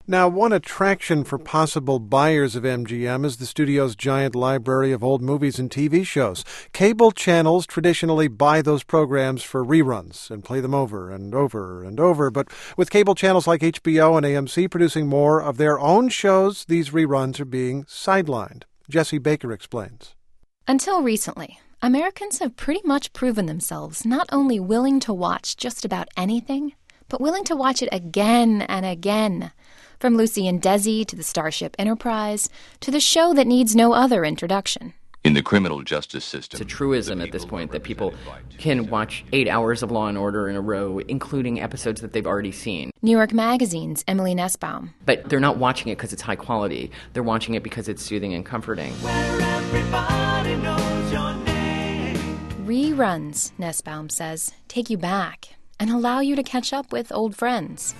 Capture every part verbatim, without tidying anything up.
Now, one attraction for possible buyers of M G M is the studio's giant library of old movies and T V shows. Cable channels traditionally buy those programs for reruns and play them over and over and over. But with cable channels like H B O and A M C producing more of their own shows, these reruns are being sidelined. Jesse Baker explains. Until recently, Americans have pretty much proven themselves not only willing to watch just about anything, but willing to watch it again and again. From Lucy and Desi to the Starship Enterprise to the show that needs no other introduction. In the criminal justice system, it's a truism at this point that people can watch eight hours of Law and Order in a row, including episodes that they've already seen. New York Magazine's Emily Nussbaum. But they're not watching it because it's high quality. They're watching it because it's soothing and comforting. Where everybody knows your name. Reruns, Nussbaum says, take you back and allow you to catch up with old friends.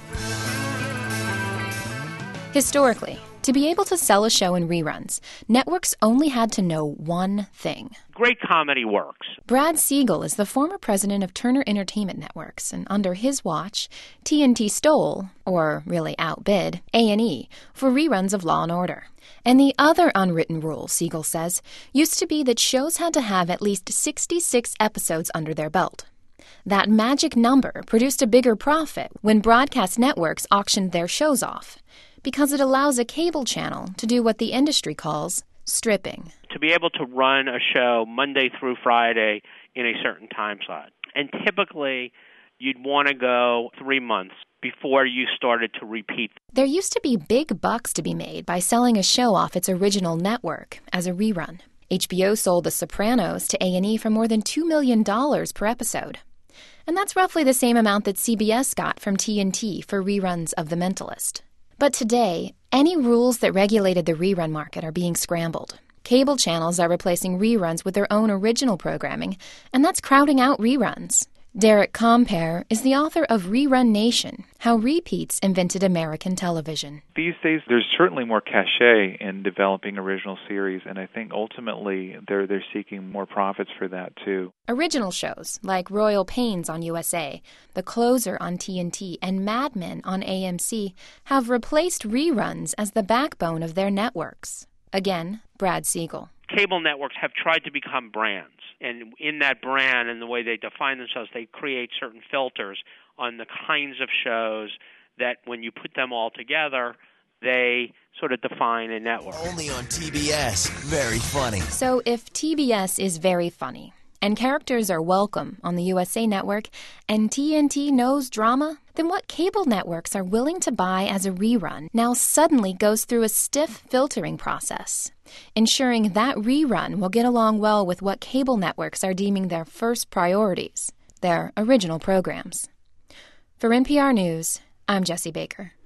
Historically, to be able to sell a show in reruns, networks only had to know one thing. Great comedy works. Brad Siegel is the former president of Turner Entertainment Networks, and under his watch, T N T stole, or really outbid, A and E for reruns of Law and Order. And the other unwritten rule, Siegel says, used to be that shows had to have at least sixty-six episodes under their belt. That magic number produced a bigger profit when broadcast networks auctioned their shows off, because it allows a cable channel to do what the industry calls stripping. To be able to run a show Monday through Friday in a certain time slot. And typically, you'd want to go three months before you started to repeat. There used to be big bucks to be made by selling a show off its original network as a rerun. H B O sold The Sopranos to A and E for more than two million dollars per episode. And that's roughly the same amount that C B S got from T N T for reruns of The Mentalist. But today, any rules that regulated the rerun market are being scrambled. Cable channels are replacing reruns with their own original programming, and that's crowding out reruns. Derek Compere is the author of Rerun Nation, How Repeats Invented American Television. These days, there's certainly more cachet in developing original series, and I think ultimately they're they're seeking more profits for that, too. Original shows like Royal Pains on U S A, The Closer on T N T, and Mad Men on A M C have replaced reruns as the backbone of their networks. Again, Brad Siegel. Cable networks have tried to become brands. And in that brand and the way they define themselves, they create certain filters on the kinds of shows that when you put them all together, they sort of define a network. Only on T B S. Very funny. So if T B S is very funny, and characters are welcome on the U S A network, and T N T knows drama, then what cable networks are willing to buy as a rerun now suddenly goes through a stiff filtering process, ensuring that rerun will get along well with what cable networks are deeming their first priorities, their original programs. For N P R News, I'm Jesse Baker.